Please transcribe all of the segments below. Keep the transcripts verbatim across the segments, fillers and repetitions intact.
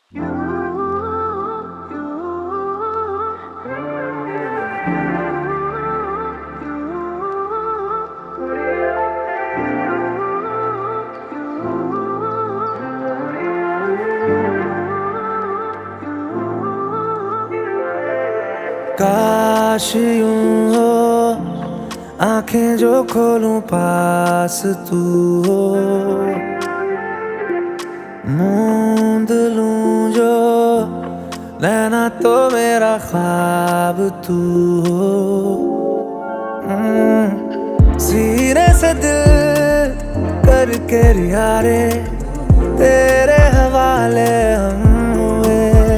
काश यूं हो आंखें जो खोलूं पास तू हो, मूंद लूं जो नैना तो मेरा ख्वाब तू हो। सीने से दिल करके रिहारे तेरे हवाले हम हुए,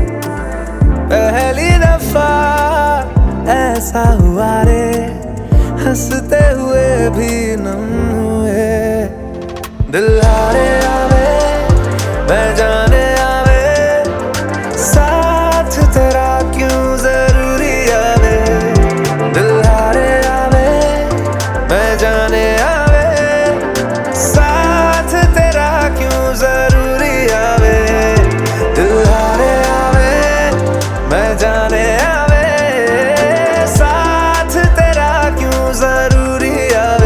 पहली दफा ऐसा हुआ रे हंसते हुए भी नम हुए। दिल हारे आवे मैं जाने आवे साथ तेरा क्यों जरूरी आवे। दिल हारे आवे मैं जाने आवे साथ तेरा क्यों जरूरी आवे। दिल हारे आवे मैं जाने आवे साथ तेरा क्यों जरूरी आवे।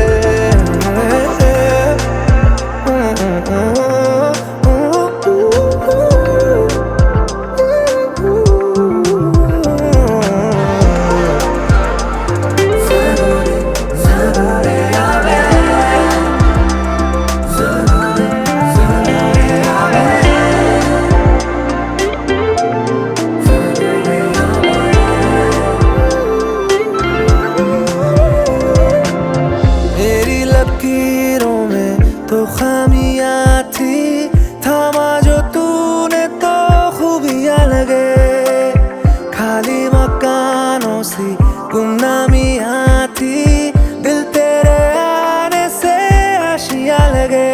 लकीरों में तो खामियां थी, थामा जो तूने तो खूबियां लगे। खाली मकानों सी गुमनामियां थी, दिल तेरे आने से आशियां लगे।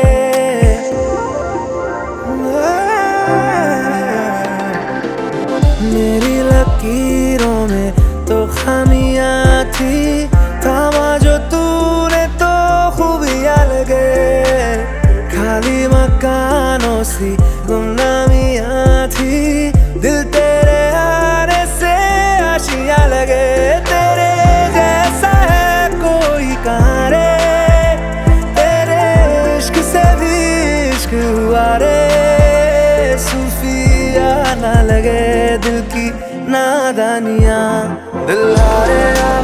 मेरी लकीरों में तो खामियां थी, थामा जो तूने तो खूबियां लगे। खाली मकानों सी गुमनामियां थी, दिल तेरे आने से आशियां लगे। तेरे जैसा है कोई कहाँ रे, तेरे इश्क से भी इश्क हुआ रे। सूफिया ना लगे दिल की नादानियां, दिल हारे